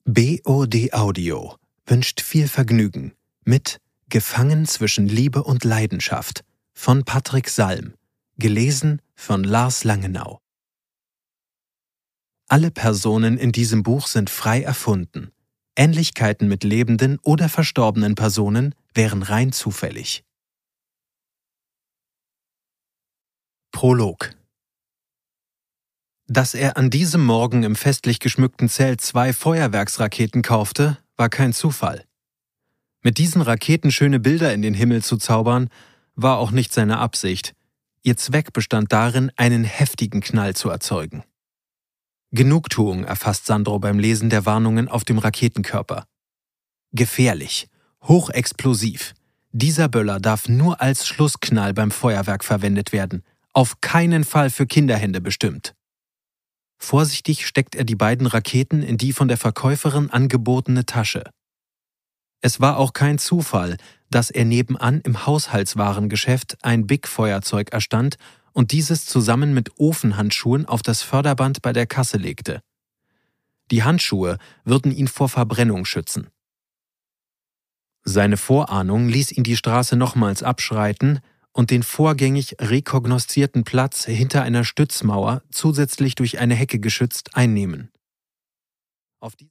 BOD Audio wünscht viel Vergnügen mit Gefangen zwischen Liebe und Leidenschaft von Patrick Salm, gelesen von Lars Langenau. Alle Personen in diesem Buch sind frei erfunden. Ähnlichkeiten mit lebenden oder verstorbenen Personen wären rein zufällig. Prolog. Dass er an diesem Morgen im festlich geschmückten Zelt 2 Feuerwerksraketen kaufte, war kein Zufall. Mit diesen Raketen schöne Bilder in den Himmel zu zaubern, war auch nicht seine Absicht. Ihr Zweck bestand darin, einen heftigen Knall zu erzeugen. Genugtuung erfasst Sandro beim Lesen der Warnungen auf dem Raketenkörper. Gefährlich, hochexplosiv. Dieser Böller darf nur als Schlussknall beim Feuerwerk verwendet werden, auf keinen Fall für Kinderhände bestimmt. Vorsichtig steckt er die beiden Raketen in die von der Verkäuferin angebotene Tasche. Es war auch kein Zufall, dass er nebenan im Haushaltswarengeschäft ein Big-Feuerzeug erstand und dieses zusammen mit Ofenhandschuhen auf das Förderband bei der Kasse legte. Die Handschuhe würden ihn vor Verbrennung schützen. Seine Vorahnung ließ ihn die Straße nochmals abschreiten und den vorgängig rekognoszierten Platz hinter einer Stützmauer, zusätzlich durch eine Hecke geschützt, einnehmen.